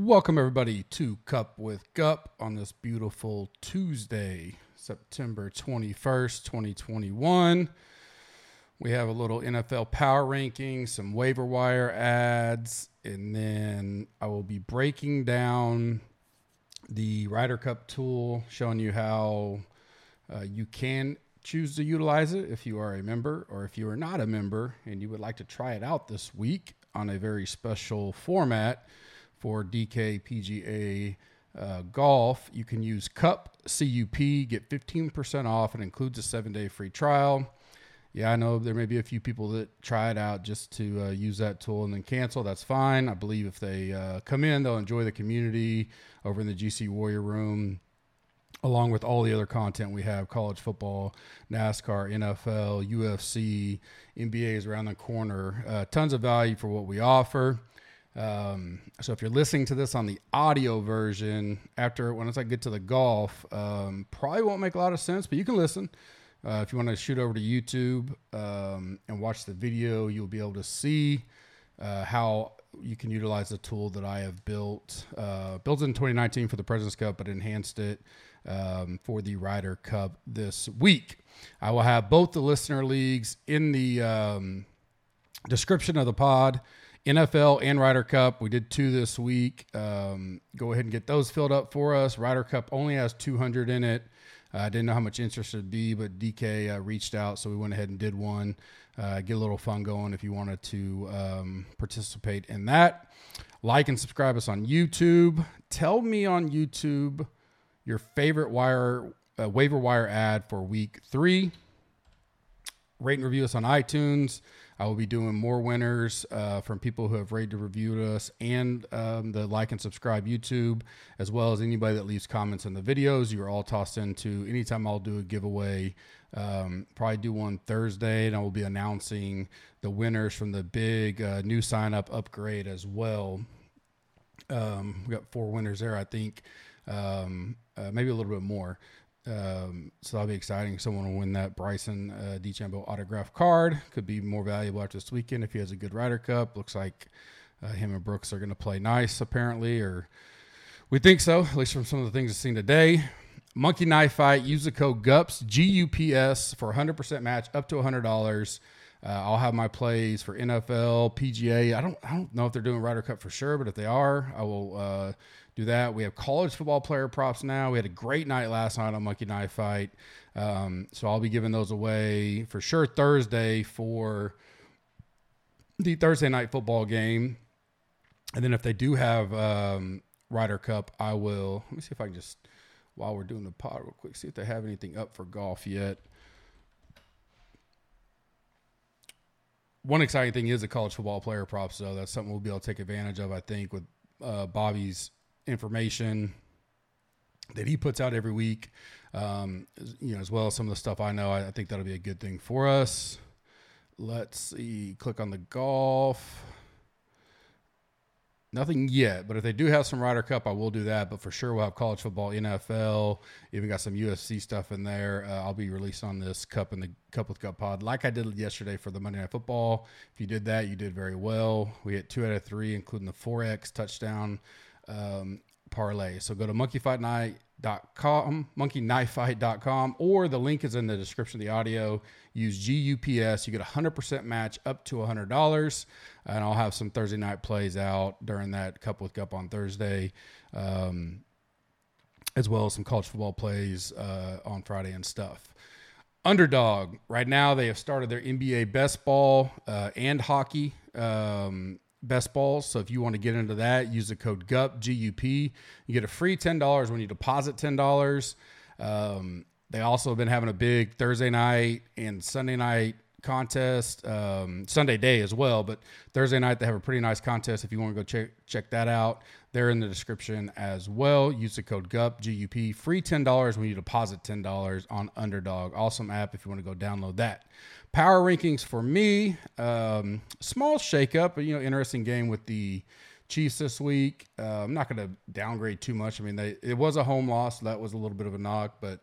Welcome, everybody, to Cup with Gup on this beautiful Tuesday, September 21st, 2021. We have a little NFL power ranking, some waiver wire ads, and then I will be breaking down the Ryder Cup tool, showing you how you can choose to utilize it if you are a member, or if you are not a member and you would like to try it out this week on a very special format for DK PGA Golf. You can use CUP, C-U-P, get 15% off. It includes a 7-day free trial. Yeah, I know there may be a few people that try it out just to use that tool and then cancel. That's fine. I believe if they come in, they'll enjoy the community over in the GC Warrior Room, along with all the other content we have: college football, NASCAR, NFL, UFC, NBA is around the corner. Tons of value for what we offer. So if you're listening to this on the audio version, once I get to the golf, probably won't make a lot of sense, but you can listen. If you want to shoot over to YouTube and watch the video, you'll be able to see how you can utilize the tool that I have built. Built in 2019 for the President's Cup, but enhanced it for the Ryder Cup this week. I will have both the listener leagues in the description of the pod. NFL and Ryder Cup. We did 2 this week. Go ahead and get those filled up for us. Ryder Cup only has 200 in it. I didn't know how much interest it would be, but DK reached out, so we went ahead and did one. Get a little fun going if you wanted to participate in that. Like and subscribe us on YouTube. Tell me on YouTube your favorite waiver wire ad for week 3. Rate and review us on iTunes. I will be doing more winners from people who have rated and reviewed us, and the like and subscribe YouTube, as well as anybody that leaves comments in the videos. You are all tossed into anytime I'll do a giveaway. Probably do one Thursday, and I will be announcing the winners from the big new sign-up upgrade as well. We got 4 winners there, I think, maybe a little bit more. So that'll be exciting. Someone will win that Bryson DeChambeau autograph card. Could be more valuable after this weekend if he has a good Ryder Cup. Looks like him and Brooks are going to play nice, apparently, or we think so, at least from some of the things I've seen today. Monkey Knife Fight. Use the code GUPS, G-U-P-S, for 100% match up to $100. I'll have my plays for NFL, PGA. I don't know if they're doing Ryder Cup for sure, but if they are, I will do that. We have college football player props now. We had a great night last night on Monkey Knife Fight. So I'll be giving those away for sure Thursday for the Thursday night football game. And then if they do have Ryder Cup, I will, let me see if I can just, while we're doing the pod real quick, see if they have anything up for golf yet. One exciting thing is the college football player props, though. That's something we'll be able to take advantage of, I think, with Bobby's information that he puts out every week, as well as some of the stuff I know. I think that'll be a good thing for us. Let's see. Click on the golf. Nothing yet, but if they do have some Ryder Cup, I will do that. But for sure, we'll have college football, NFL, even got some UFC stuff in there. I'll be releasing on this Cup and the Cup with Gup pod, like I did yesterday for the Monday Night Football. If you did that, you did very well. We hit 2 out of 3, including the 4X touchdown parlay. So go to monkeyknifefight.com, or the link is in the description of the audio. Use GUPS. You get a 100% match up to $100. And I'll have some Thursday night plays out during that Cup with Gup on Thursday, as well as some college football plays on Friday and stuff. Underdog, right now they have started their NBA best ball and hockey best balls. So if you want to get into that, use the code GUP, G-U-P. You get a free $10 when you deposit $10. They also have been having a big Thursday night and Sunday night contest, Sunday day as well, but Thursday night they have a pretty nice contest. If you want to go check that out, they're in the description as well. Use the code GUP, G-U-P, free $10 when you deposit $10 on Underdog. Awesome app if you want to go download that. Power rankings for me, small shakeup, but interesting game with the Chiefs this week. I'm not going to downgrade too much. I mean, it was a home loss, so that was a little bit of a knock, but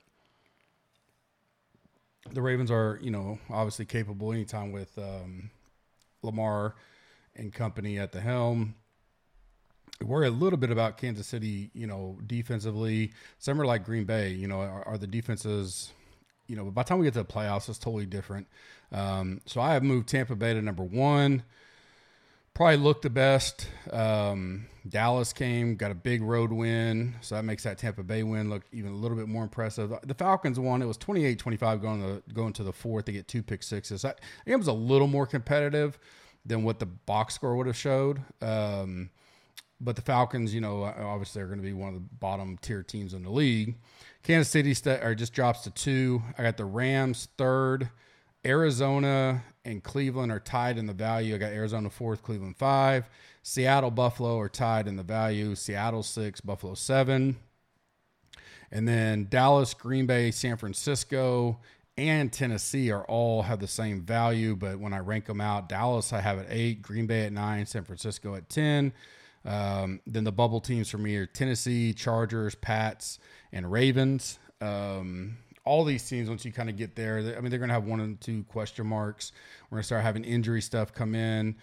the Ravens are, obviously capable anytime with Lamar and company at the helm. worry a little bit about Kansas City, defensively. Some are like Green Bay, are the defenses, but by the time we get to the playoffs, it's totally different. So I have moved Tampa Bay to number 1. Probably looked the best. Dallas got a big road win, so that makes that Tampa Bay win look even a little bit more impressive. The Falcons won. It was 28-25 going to the fourth. They get 2 pick sixes. That game was a little more competitive than what the box score would have showed. But the Falcons, obviously are going to be one of the bottom tier teams in the league. Kansas City just drops to 2. I got the Rams 3rd. Arizona and Cleveland are tied in the value. I got Arizona 4th, Cleveland 5. Seattle, Buffalo are tied in the value. Seattle 6, Buffalo 7. And then Dallas, Green Bay, San Francisco, and Tennessee all have the same value. But when I rank them out, Dallas I have at 8, Green Bay at 9, San Francisco at 10. Then the bubble teams for me are Tennessee, Chargers, Pats, and Ravens. All these teams, once you kind of get there, they're going to have 1 and 2 question marks. We're going to start having injury stuff come in.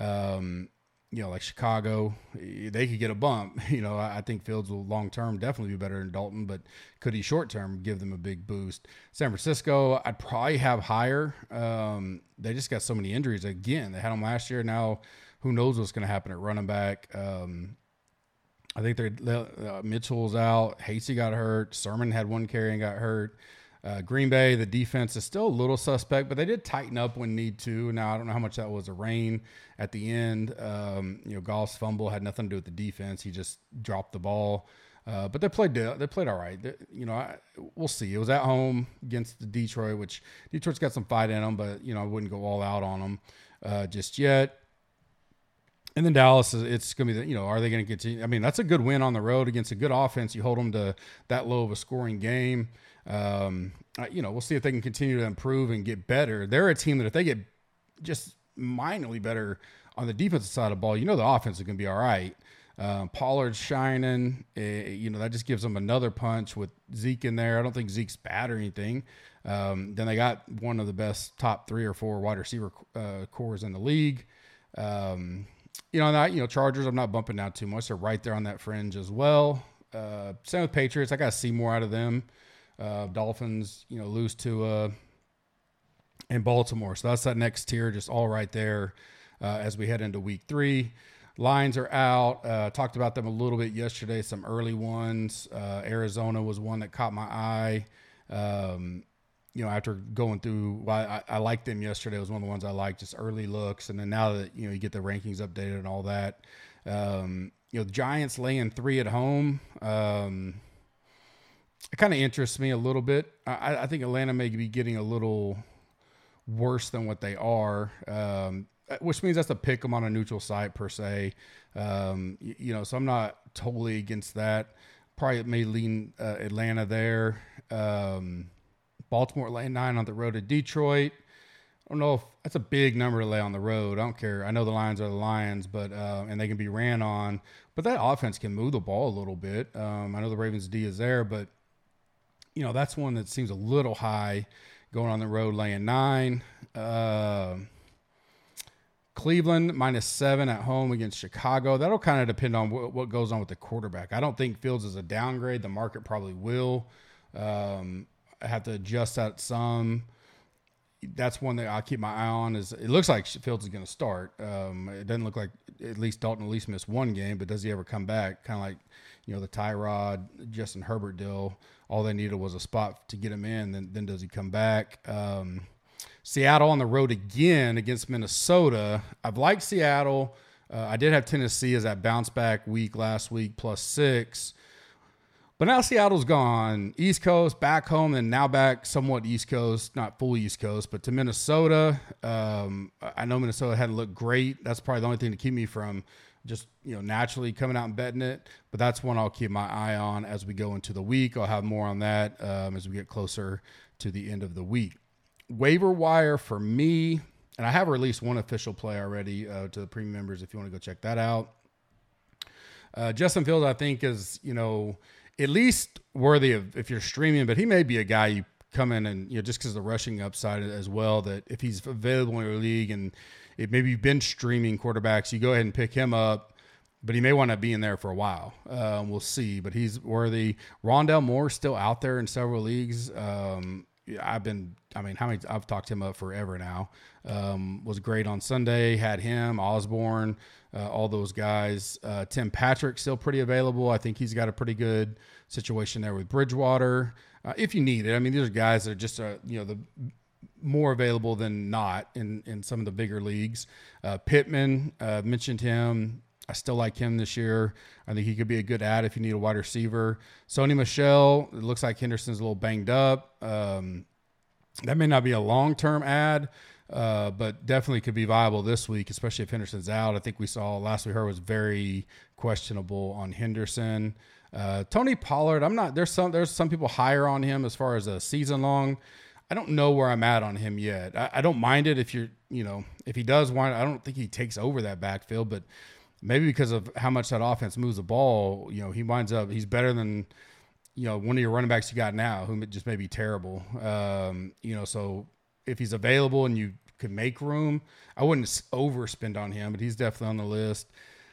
Like Chicago, they could get a bump. I think Fields will long-term definitely be better than Dalton, but could he short-term give them a big boost? San Francisco, I'd probably have higher. They just got so many injuries. Again, they had them last year. Now, who knows what's going to happen at running back? I think Mitchell's out. Hasty got hurt. Sermon had 1 carry and got hurt. Green Bay, the defense is still a little suspect, but they did tighten up when need to. Now, I don't know how much that was a rain at the end. Goff's fumble had nothing to do with the defense. He just dropped the ball. But they played all right. We'll see. It was at home against the Detroit, which Detroit's got some fight in them, but, I wouldn't go all out on them just yet. And then Dallas, it's going to be, are they going to continue? I mean, that's a good win on the road against a good offense. You hold them to that low of a scoring game. We'll see if they can continue to improve and get better. They're a team that if they get just minorly better on the defensive side of the ball, the offense is going to be all right. Pollard's shining. That just gives them another punch with Zeke in there. I don't think Zeke's bad or anything. Then they got one of the best top 3 or 4 wide receiver cores in the league. Chargers, I'm not bumping down too much. They're right there on that fringe as well. Same with Patriots. I got to see more out of them. Dolphins, lose to and Baltimore. So that's that next tier, just all right there as we head into week 3. Lions are out. Talked about them a little bit yesterday, some early ones. Arizona was one that caught my eye. After going through, I liked them yesterday. It was one of the ones I liked, just early looks. And then now that, you get the rankings updated and all that, the Giants laying 3 at home. It kind of interests me a little bit. I think Atlanta may be getting a little worse than what they are, which means that's to pick them on a neutral site per se. So I'm not totally against that. Probably may lean Atlanta there. Baltimore laying 9 on the road to Detroit. I don't know if that's a big number to lay on the road. I don't care. I know the Lions are the Lions, but and they can be ran on. But that offense can move the ball a little bit. I know the Ravens D is there, but that's one that seems a little high going on the road laying 9. Cleveland -7 at home against Chicago. That'll kind of depend on what goes on with the quarterback. I don't think Fields is a downgrade. The market probably will. I have to adjust that some. That's one that I'll keep my eye on. It looks like Fields is going to start. It doesn't look like at least Dalton missed 1 game, but does he ever come back? Kind of like, the Tyrod, Justin Herbert deal. All they needed was a spot to get him in. Then does he come back? Seattle on the road again against Minnesota. I've liked Seattle. I did have Tennessee as that bounce back week last week +6. But now Seattle's gone East Coast, back home, and now back somewhat East Coast, not full East Coast, but to Minnesota. I know Minnesota hadn't looked great. That's probably the only thing to keep me from just, naturally coming out and betting it. But that's one I'll keep my eye on as we go into the week. I'll have more on that as we get closer to the end of the week. Waiver wire for me, and I have released one official play already to the premium members if you want to go check that out. Justin Fields, I think, is, at least worthy of if you're streaming, but he may be a guy you come in and, just because of the rushing upside as well, that if he's available in your league and maybe you've been streaming quarterbacks, you go ahead and pick him up but he may want to be in there for a while. We'll see, but he's worthy. Rondell Moore still out there in several leagues. I've talked him up forever now. Was great on Sunday. Had him, Osborne, all those guys. Tim Patrick still pretty available. I think he's got a pretty good situation there with Bridgewater. If you need it, I mean, these are guys that are just, the more available than not in some of the bigger leagues. Pittman, mentioned him. I still like him this year. I think he could be a good add if you need a wide receiver. Sony Michel, it looks like Henderson's a little banged up. That may not be a long-term add, but definitely could be viable this week, especially if Henderson's out. I think we saw last we heard was very questionable on Henderson. Tony Pollard, there's some people higher on him as far as a season long. I don't know where I'm at on him yet. I don't mind it if he does want, I don't think he takes over that backfield, but maybe because of how much that offense moves the ball, he winds up, he's better than, one of your running backs you got now, who just may be terrible. So if he's available and you could make room, I wouldn't overspend on him, but he's definitely on the list.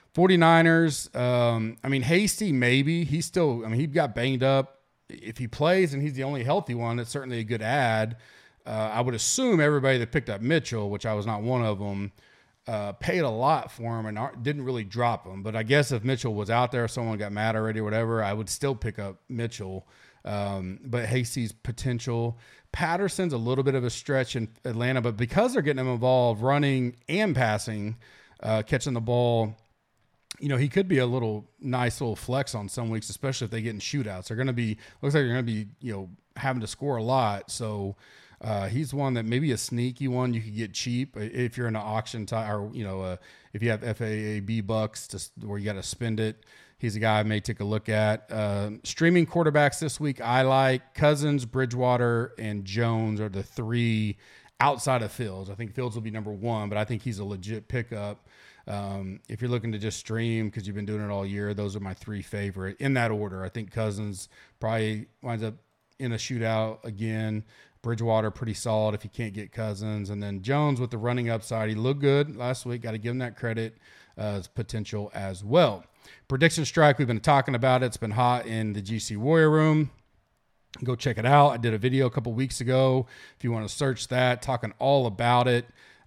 49ers, Hasty, maybe. He's still, he got banged up. If he plays and he's the only healthy one, it's certainly a good add. I would assume everybody that picked up Mitchell, which I was not one of them, paid a lot for him and didn't really drop him. But I guess if Mitchell was out there, someone got mad already or whatever, I would still pick up Mitchell. But Hasty's potential. Patterson's a little bit of a stretch in Atlanta, but because they're getting him involved running and passing, catching the ball, he could be a nice little flex on some weeks, especially if they get in shootouts. Looks like they're going to be, having to score a lot. So he's one that maybe a sneaky one you could get cheap if you're in an auction or, if you have FAAB bucks where you got to spend it. He's a guy I may take a look at. Streaming quarterbacks this week, I like Cousins, Bridgewater, and Jones are the three outside of Fields. I think Fields will be number one, but I think he's a legit pickup. If you're looking to just stream because you've been doing it all year, those are my three favorite in that order. I think Cousins probably winds up in a shootout again. Bridgewater pretty solid if you can't get Cousins, and then Jones with the running upside. He looked good last week. Got to give him that credit as potential as well. Prediction Strike, we've been talking about it. It's been hot in the GC Warrior Room. Go check it out. I did a video a couple weeks ago. If you want to search that, talking all about it.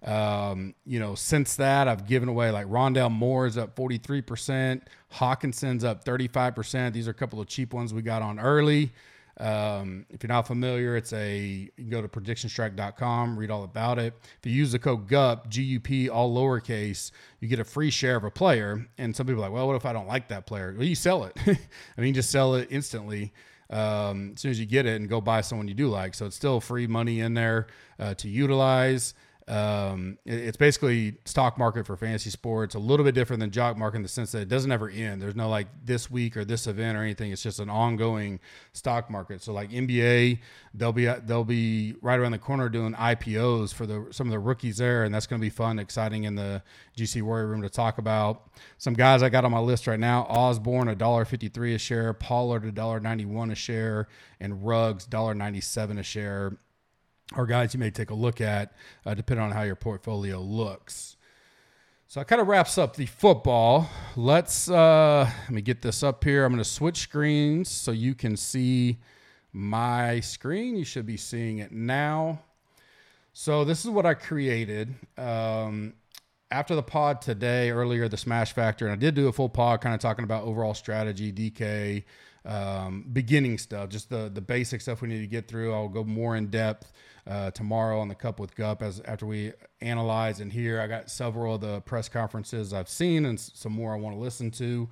Since that, I've given away like Rondell Moore is up 43%. Hawkinson's up 35%. These are a couple of cheap ones we got on early. If you're not familiar, you can go to predictionstrike.com, read all about it. If you use the code GUP, GUP, all lowercase, you get a free share of a player. And some people are like, well, what if I don't like that player? Well, you sell it. You just sell it instantly. As soon as you get it and go buy someone you do like. So it's still free money in there, to utilize. It's basically stock market for fantasy sports, a little bit different than jock market in the sense that it doesn't ever end. There's no like this week or this event or anything. It's just an ongoing stock market. So like NBA, they'll be right around the corner doing IPOs for some of the rookies there. And that's going to be fun, exciting in the GC Warrior Room to talk about. Some guys I got on my list right now: Osborne, $1.53 a share, Pollard, $1.91 a share, and Ruggs, $1.97 a share. Or guys you may take a look at, depending on how your portfolio looks. So that kind of wraps up the football. Let me get this up here. I'm going to switch screens so you can see my screen. You should be seeing it now. So this is what I created. After the pod today, earlier, the Smash Factor, and I did do a full pod kind of talking about overall strategy, DK, beginning stuff, just the basic stuff we need to get through. I'll go more in depth tomorrow on the Cup with Gup after we analyze and hear. I got several of the press conferences I've seen and some more I want to listen to.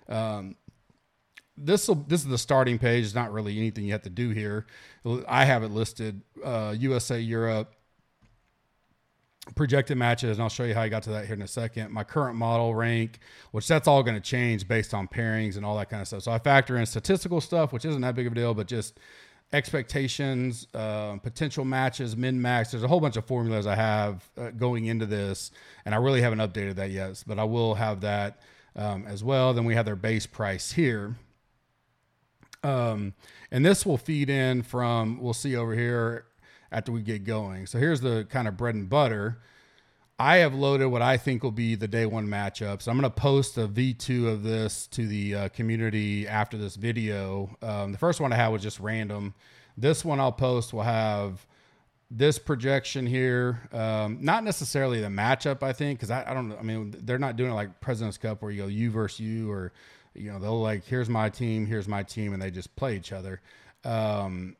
This is the starting page. It's not really anything you have to do here. I have it listed, USA, Europe, projected matches, and I'll show you how I got to that here in a second. My current model rank, which that's all going to change based on pairings and all that kind of stuff. So I factor in statistical stuff, which isn't that big of a deal, but just expectations, potential matches, min-max. There's a whole bunch of formulas I have going into this, and I really haven't updated that yet, but I will have that as well. Then we have their base price here. And this will feed in from, we'll see over here after we get going. So here's the kind of bread and butter. I have loaded what I think will be the day one matchups. I'm going to post a V2 of this to the community after this video. The first one I had was just random. This one I'll post will have this projection here. Not necessarily the matchup, I think, because I don't know. I mean, they're not doing it like President's Cup where you go you versus you, or, you know, they'll like, here's my team, and they just play each other. And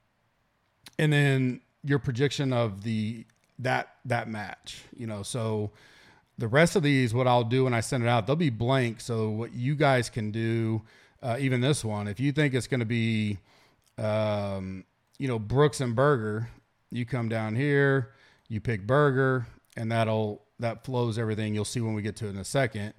then your projection of that match, you know. So the rest of these, what I'll do when I send it out, they'll be blank. So what you guys can do, even this one, if you think it's going to be, you know, Brooks and Berger, you come down here, you pick Berger, and that flows everything. You'll see when we get to it in a second,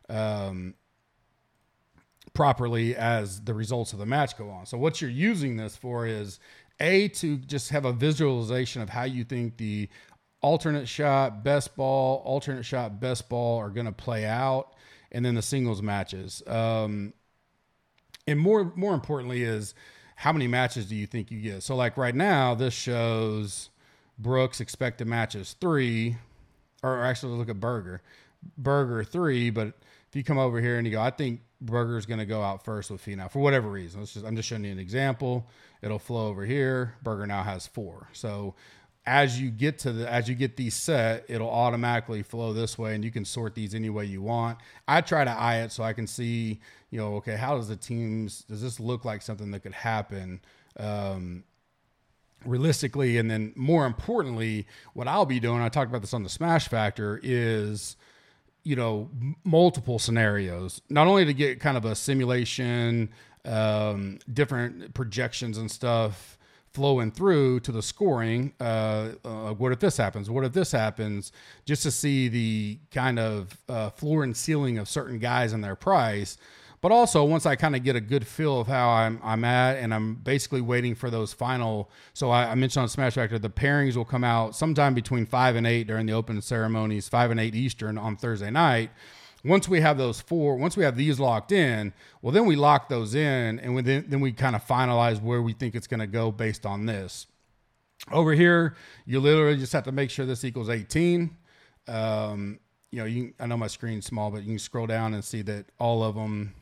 properly as the results of the match go on. So what you're using this for is to just have a visualization of how you think the alternate shot, best ball are going to play out, and then the singles matches. And more importantly is how many matches do you think you get? So like right now, this shows Brooks expected matches 3, or actually look at Berger 3, but if you come over here and you go, I think Berger's going to go out first with Finau for whatever reason. I'm just showing you an example. It'll flow over here. Berger now has 4. So as you get these set, it'll automatically flow this way, and you can sort these any way you want. I try to eye it so I can see, you know, okay, how does this look like something that could happen realistically? And then more importantly, what I'll be doing, I talked about this on the Smash Factor, is, you know, multiple scenarios, not only to get kind of a simulation, different projections and stuff flowing through to the scoring. What if this happens? What if this happens? Just to see the kind of floor and ceiling of certain guys and their price. But also, once I kind of get a good feel of how I'm at, and I'm basically waiting for those final. So I mentioned on Smash Factor, the pairings will come out sometime between 5 and 8 during the open ceremonies, 5 and 8 Eastern on Thursday night. Once we have once we have these locked in, well, then we lock those in, and then we kind of finalize where we think it's going to go based on this. Over here, you literally just have to make sure this equals 18. You know, I know my screen's small, but you can scroll down and see that all of them.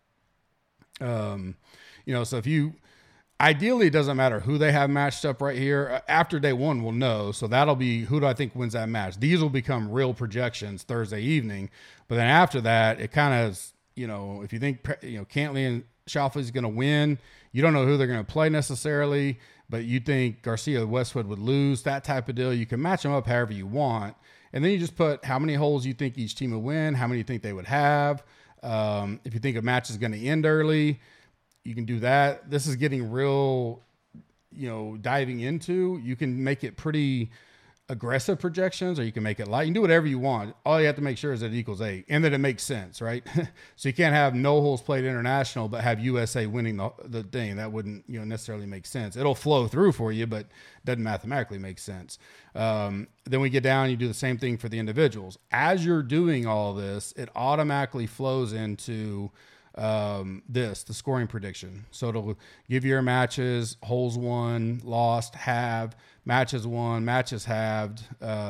You know, so if you, ideally, it doesn't matter who they have matched up right here. After day one, we'll know. So that'll be who do I think wins that match. These will become real projections Thursday evening. But then after that, it kind of, you know, if you think, you know, Cantley and Schauffele is going to win, you don't know who they're going to play necessarily, but you think Garcia Westwood would lose, that type of deal. You can match them up however you want. And then you just put how many holes you think each team would win, how many you think they would have. If you think a match is going to end early, you can do that. This is getting real, you know, diving into. You can make it pretty aggressive projections, or you can make it light. You can do whatever you want. All you have to make sure is that it equals 8 and that it makes sense, right? So you can't have no holes played international, but have USA winning the thing. That wouldn't, you know, necessarily make sense. It'll flow through for you, but doesn't mathematically make sense. Then we get down, you do the same thing for the individuals. As you're doing all this, it automatically flows into the scoring prediction. So it'll give you your matches, holes won, lost, halved, matches won, matches halved,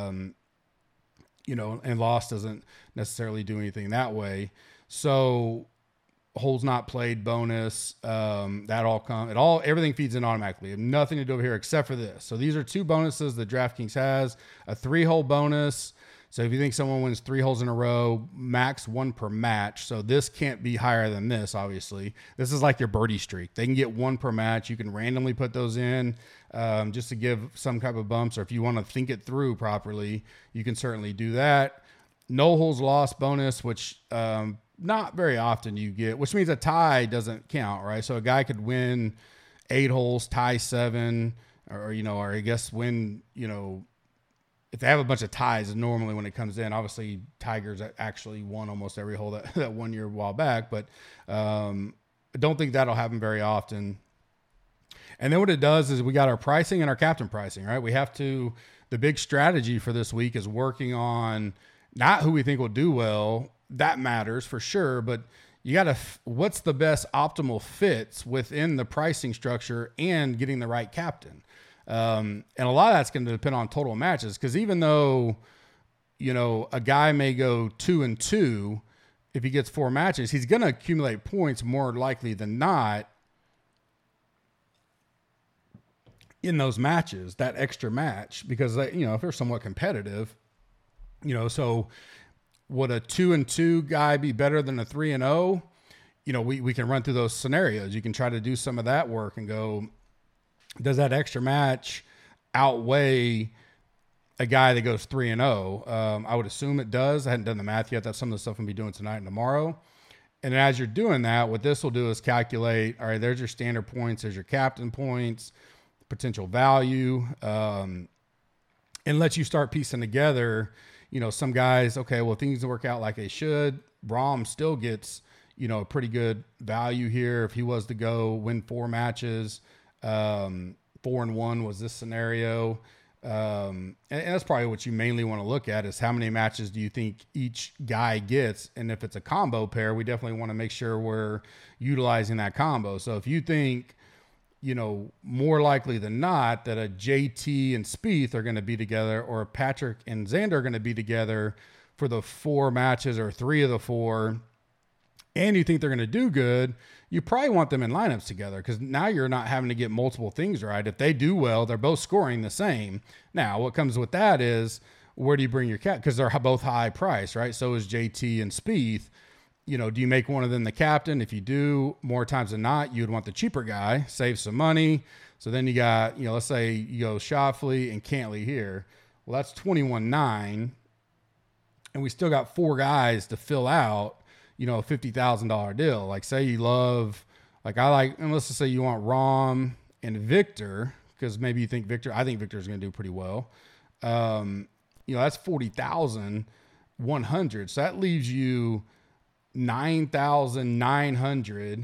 you know, and lost doesn't necessarily do anything that way. So holes not played, bonus, everything feeds in automatically. You have nothing to do over here except for this. So these are 2 bonuses that DraftKings has, a 3-hole bonus. So if you think someone wins 3 holes in a row, max 1 per match. So this can't be higher than this, obviously. This is like your birdie streak. They can get 1 per match. You can randomly put those in just to give some type of bumps. Or if you want to think it through properly, you can certainly do that. No holes lost bonus, which not very often you get, which means a tie doesn't count, right? So a guy could win 8 holes, tie 7, or, you know, or I guess win, you know, if they have a bunch of ties, normally when it comes in, obviously Tigers actually won almost every hole that 1 year a while back, but I don't think that'll happen very often. And then what it does is we got our pricing and our captain pricing, right? The big strategy for this week is working on not who we think will do well. That matters for sure, but you got to, what's the best optimal fits within the pricing structure and getting the right captain. And a lot of that's going to depend on total matches, because even though, a guy may go 2-2. If he gets 4 matches, he's going to accumulate points more likely than not in those matches, that extra match, because if they're somewhat competitive, so would a 2-2 guy be better than a 3-0? We can run through those scenarios. You can try to do some of that work and go, does that extra match outweigh a guy that goes 3-0? I would assume it does. I hadn't done the math yet. That's some of the stuff I'm going to be doing tonight and tomorrow. And as you're doing that, what this will do is calculate, all right, there's your standard points, there's your captain points, potential value, and let you start piecing together, some guys, okay, well, things work out like they should. Rahm still gets, a pretty good value here. If he was to go win 4 matches, 4-1 was this scenario. And that's probably what you mainly want to look at is how many matches do you think each guy gets? And if it's a combo pair, we definitely want to make sure we're utilizing that combo. So if you think, more likely than not that a JT and Spieth are going to be together, or Patrick and Xander are going to be together for the 4 matches or 3 of the 4, and you think they're going to do good, you probably want them in lineups together, because now you're not having to get multiple things right. If they do well, they're both scoring the same. Now, what comes with that is, where do you bring your cat? Because they're both high price, right? So is JT and Spieth. Do you make one of them the captain? If you do, more times than not, you would want the cheaper guy, save some money. So then you got, let's say you go Schauffele and Cantlay here. Well, that's 21.9, and we still got 4 guys to fill out, a $50,000 deal. Like, say you love, and let's just say you want Rahm and Victor, because maybe you think I think Victor's going to do pretty well. That's 40,100. So that leaves you 9,900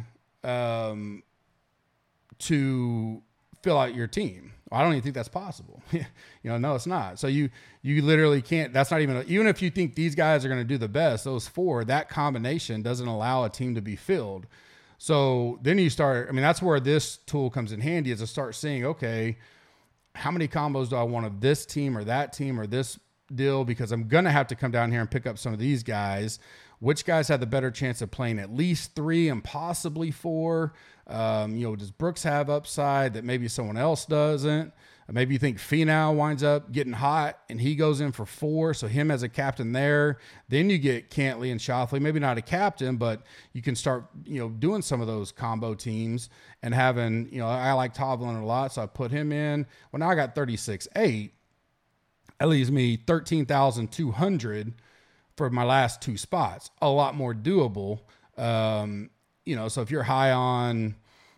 to fill out your team. I don't even think that's possible. No, it's not. So you literally can't. That's not even if you think these guys are going to do the best, those 4, that combination doesn't allow a team to be filled. So then you start. That's where this tool comes in handy, is to start seeing, okay, how many combos do I want of this team or that team or this deal? Because I'm going to have to come down here and pick up some of these guys. Which guys have the better chance of playing at least 3 and possibly 4? Does Brooks have upside that maybe someone else doesn't? Maybe you think Finau winds up getting hot and he goes in for 4, so him as a captain there. Then you get Cantlay and Schauffele, maybe not a captain, but you can start, doing some of those combo teams and having, I like Hovland a lot, so I put him in. Well, now I got 36.8. That leaves me 13,200 for my last 2 spots. A lot more doable. So if you're high on,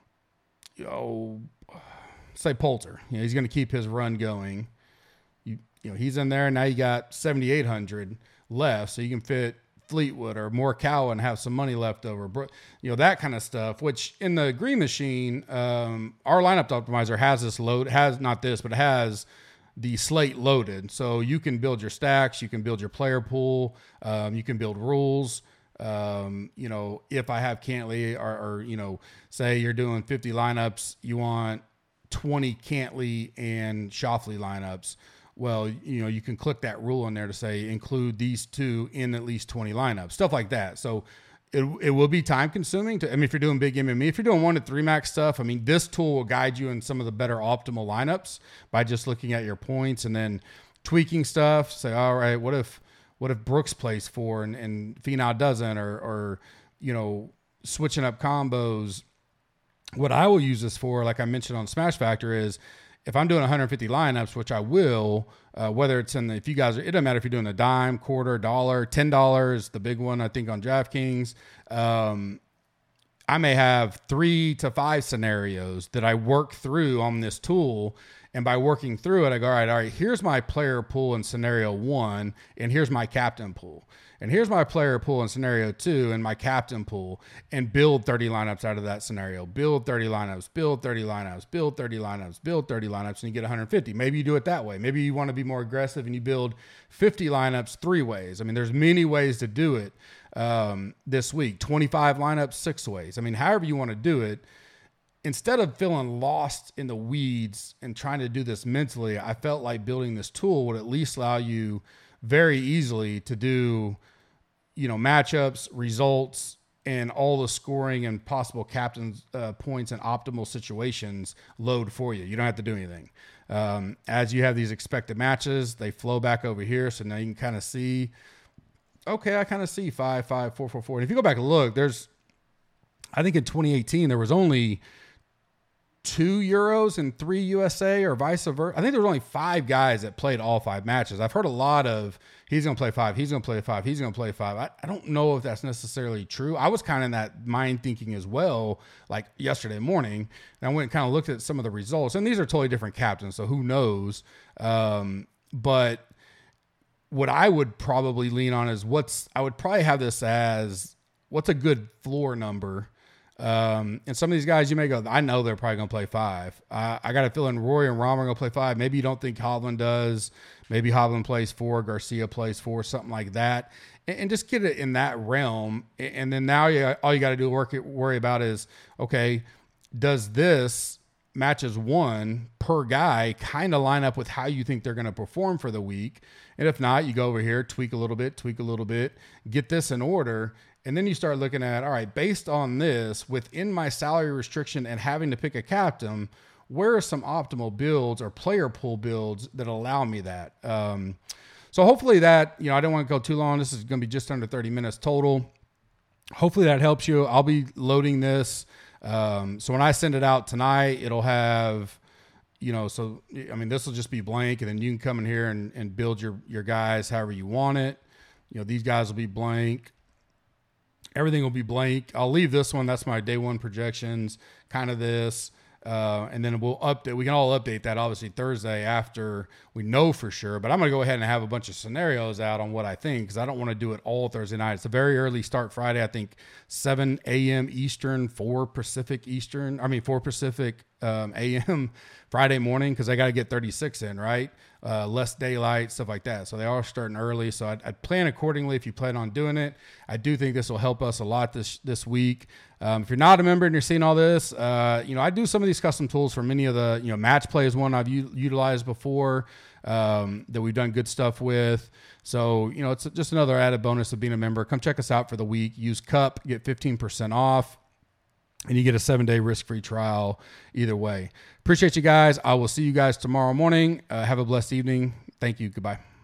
say Poulter, he's going to keep his run going. He's in there. Now you got 7,800 left, so you can fit Fleetwood or Morikawa and have some money left over. That kind of stuff, which in the Green Machine, our lineup optimizer has this load, has not this, but it has the slate loaded. So you can build your stacks, you can build your player pool, you can build rules. If I have Cantlay or say you're doing 50 lineups, you want 20 Cantlay and Schauffele lineups. Well, you can click that rule in there to say include these 2 in at least 20 lineups, stuff like that. So it will be time consuming if you're doing big MME, if you're doing 1 to 3 max stuff, this tool will guide you in some of the better optimal lineups by just looking at your points and then tweaking stuff. Say, all right, what if Brooks plays 4 and Finau doesn't, or switching up combos. What I will use this for, like I mentioned on Smash Factor, is if I'm doing 150 lineups, which I will, whether it's if you guys it doesn't matter if you're doing a dime, quarter, dollar, $10, the big one, I think on DraftKings, I may have 3 to 5 scenarios that I work through on this tool. And by working through it, I go, all right, here's my player pool in scenario 1, and here's my captain pool. And here's my player pool in scenario 2 and my captain pool, and build 30 lineups out of that scenario. Build 30 lineups, build 30 lineups, build 30 lineups, build 30 lineups, and you get 150. Maybe you do it that way. Maybe you want to be more aggressive and you build 50 lineups 3 ways. There's many ways to do it this week. 25 lineups 6 ways. However you want to do it. Instead of feeling lost in the weeds and trying to do this mentally, I felt like building this tool would at least allow you very easily to do, matchups, results, and all the scoring and possible captain's points and optimal situations load for you. You don't have to do anything. As you have these expected matches, they flow back over here. So now you can kind of see, okay, I kind of see 5, 5, 4, 4, 4. And if you go back and look, I think in 2018, there was only 2 Euros and 3 USA or vice versa. I think there was only 5 guys that played all 5 matches. I've heard a lot of, he's going to play 5, he's going to play 5, he's going to play 5. I don't know if that's necessarily true. I was kind of in that mind thinking as well, like yesterday morning. And I went and kind of looked at some of the results. And these are totally different captains, so who knows? But what I would probably lean on is I would probably have this as what's a good floor number. And some of these guys you may go, I know they're probably going to play 5. I got a feeling Rory and Rahm are going to play 5. Maybe you don't think Hovland does. Maybe Hovland plays 4, Garcia plays 4, something like that. And just get it in that realm. And then now all you got to do worry about is, okay, does this matches 1 per guy kind of line up with how you think they're going to perform for the week? And if not, you go over here, tweak a little bit, get this in order. And then you start looking at, all right, based on this, within my salary restriction and having to pick a captain, where are some optimal builds or player pool builds that allow me that? So hopefully that, I don't want to go too long. This is going to be just under 30 minutes total. Hopefully that helps you. I'll be loading this. So when I send it out tonight, it'll have, this will just be blank, and then you can come in here and build your guys however you want it. These guys will be blank. Everything will be blank. I'll leave this one. That's my day 1 projections, kind of this. And then we'll update. We can all update that obviously Thursday after we know for sure. But I'm going to go ahead and have a bunch of scenarios out on what I think, because I don't want to do it all Thursday night. It's a very early start Friday. I think 7 a.m. Eastern, 4 Pacific a.m. Friday morning, because I got to get 36 in, right? Less daylight, stuff like that. So they are starting early. So I'd plan accordingly if you plan on doing it. I do think this will help us a lot this week. If you're not a member and you're seeing all this, I do some of these custom tools for many of the, match play is one I've utilized before, that we've done good stuff with. So, it's just another added bonus of being a member. Come check us out for the week. Use CUP, get 15% off, and you get a 7-day risk-free trial either way. Appreciate you guys. I will see you guys tomorrow morning. Have a blessed evening. Thank you. Goodbye.